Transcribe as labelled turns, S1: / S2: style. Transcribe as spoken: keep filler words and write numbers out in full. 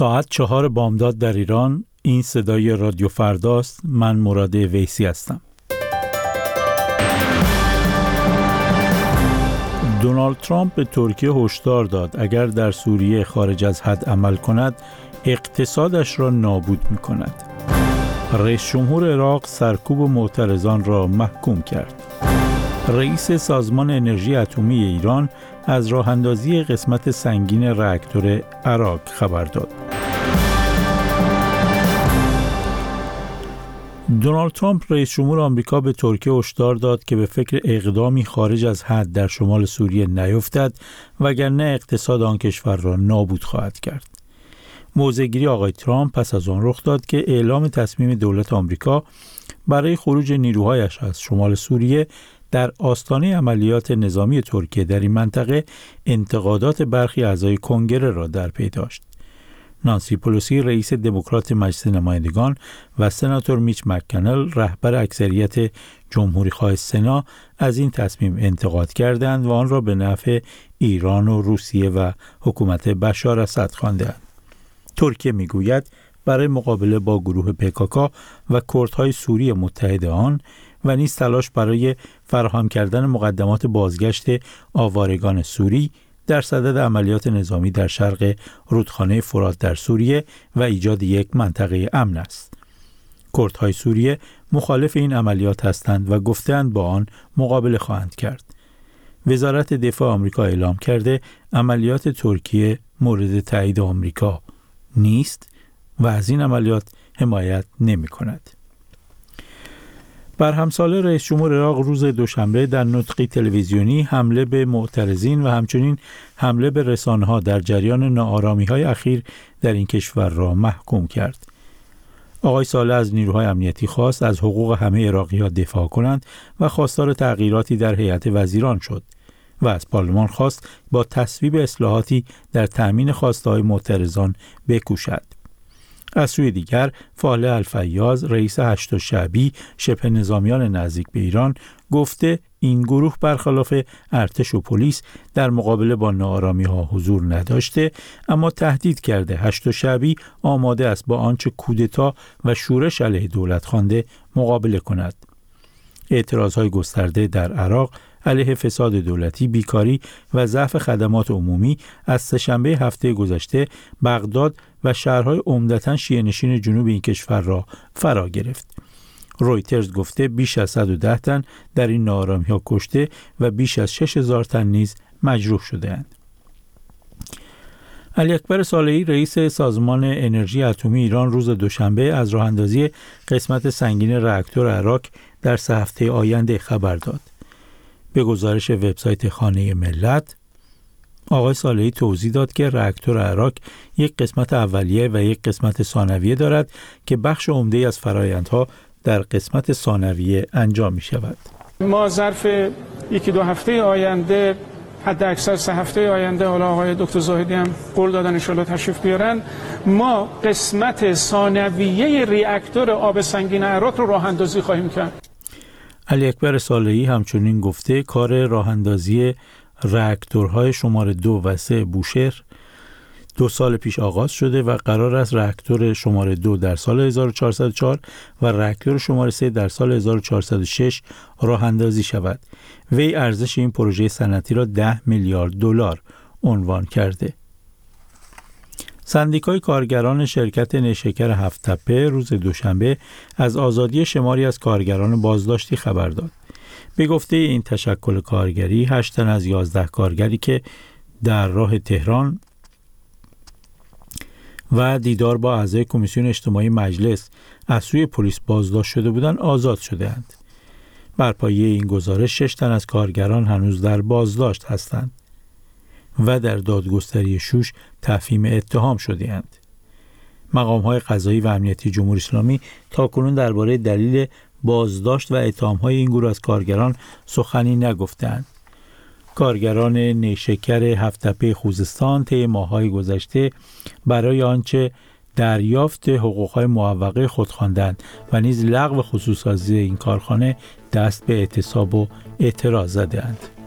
S1: ساعت چهار بامداد در ایران. این صدای رادیو فرداست. من مراد ویسی هستم. دونالد ترامپ به ترکیه هشدار داد اگر در سوریه خارج از حد عمل کند اقتصادش را نابود می کند. رئیس جمهور عراق سرکوب معترضان را محکوم کرد. رئیس سازمان انرژی اتمی ایران از راه اندازی قسمت سنگین راکتور عراق خبر داد. دونالد ترامپ رئیس جمهور آمریکا به ترکیه هشدار داد که به فکر اقدامی خارج از حد در شمال سوریه نیفتد وگرنه اقتصاد آن کشور را نابود خواهد کرد. موضع‌گیری آقای ترامپ پس از آن رخ داد که اعلام تصمیم دولت آمریکا برای خروج نیروهایش از شمال سوریه در آستانه عملیات نظامی ترکیه در این منطقه انتقادات برخی اعضای کنگره را در پی داشت. نانسی پلوسی رئیس دموکرات مجلس نمایندگان و سناتور میچ مک‌کانل رهبر اکثریت جمهوری‌خواه سنا از این تصمیم انتقاد کردند و آن را به نفع ایران و روسیه و حکومت بشار اسد خواندند. ترکیه میگوید برای مقابله با گروه پکاکا و کردهای سوری متحد آن و نیز تلاش برای فراهم کردن مقدمات بازگشت آوارگان سوری در صدد عملیات نظامی در شرق رودخانه فرات در سوریه و ایجاد یک منطقه امن است. کردهای سوریه مخالف این عملیات هستند و گفتند با آن مقابله خواهند کرد. وزارت دفاع آمریکا اعلام کرده عملیات ترکیه مورد تایید آمریکا نیست و از این عملیات حمایت نمی کند. بر همساله رئیس جمهور عراق روز دوشنبه در نطقی تلویزیونی حمله به معترضین و همچنین حمله به رسانه‌ها در جریان ناآرامی‌های اخیر در این کشور را محکوم کرد. آقای صالح از نیروهای امنیتی خواست از حقوق همه عراقی‌ها دفاع کنند و خواستار تغییراتی در هیئت وزیران شد و از پارلمان خواست با تصویب اصلاحاتی در تأمین خواسته‌های معترضان بکوشد. از سوی دیگر فاله الفیاض رئیس هشت شعبی شبه نظامیان نزدیک به ایران گفته این گروه برخلاف ارتش و پلیس در مقابله با ناآرامی‌ها حضور نداشته، اما تهدید کرده هشت شعبی آماده است با آنچه کودتا و شورش علیه دولت خوانده مقابله کند. اعتراضهای گسترده در عراق علیه فساد دولتی، بیکاری و ضعف خدمات عمومی از سه‌شنبه هفته گذشته بغداد و شهرهای عمدتاً شیعه‌نشین جنوب این کشور را فرا گرفت. رویترز گفته بیش از صد و ده تن در این ناآرامی‌ها کشته و بیش از شش هزار تن نیز مجروح شده‌اند. علی اکبر صالحی رئیس سازمان انرژی اتمی ایران روز دوشنبه از راه اندازی قسمت سنگین راکتور عراق در سه هفته آینده خبر داد. به گزارش وبسایت خانه ملت، آقای صالحی توضیح داد که راکتور عراق یک قسمت اولیه و یک قسمت ثانویه دارد که بخش عمده از فرآیندها در قسمت ثانویه انجام می شود.
S2: ما ظرف یکی دو هفته آینده، حد اکثر سه هفته آینده، حالا آقای دکتر زاهدی هم قول دادن ان شاءالله تشریف بیارن، ما قسمت ثانویه راکتور آب سنگین عراق رو راه اندازی خواهیم کرد.
S1: علی اکبر صالحی همچنین گفته کار راه اندازی راکتورهای شماره دو و سه بوشهر دو سال پیش آغاز شده و قرار است راکتور شماره دو در سال هزار و چهارصد و چهار و راکتور شماره سه در سال هزار و چهارصد و شش راه اندازی شود. وی ارزش این پروژه صنعتی را ده میلیارد دلار عنوان کرده. سندیکای کارگران شرکت نیشکر هفت تپه روز دوشنبه از آزادی شماری از کارگران بازداشتی خبر داد. به گفته این تشکل کارگری، هشت تن از یازده کارگری که در راه تهران و دیدار با اعضای کمیسیون اجتماعی مجلس از سوی پلیس بازداشت شده بودند آزاد شده‌اند. بر پایه این گزارش شش تن از کارگران هنوز در بازداشت هستند و در دادگستری شوش تفهیم اتهام شده‌اند. مقام‌های قضایی و امنیتی جمهوری اسلامی تاکنون درباره دلیل بازداشت و اتهام‌های این گروه از کارگران سخنی نگفتند. کارگران نیشکر هفت تپه خوزستان طی ماه‌های گذشته برای آنچه دریافت حقوق‌های معوقه خود خواندند و نیز لغو خصوصی‌سازی این کارخانه دست به اعتصاب و اعتراض زدند.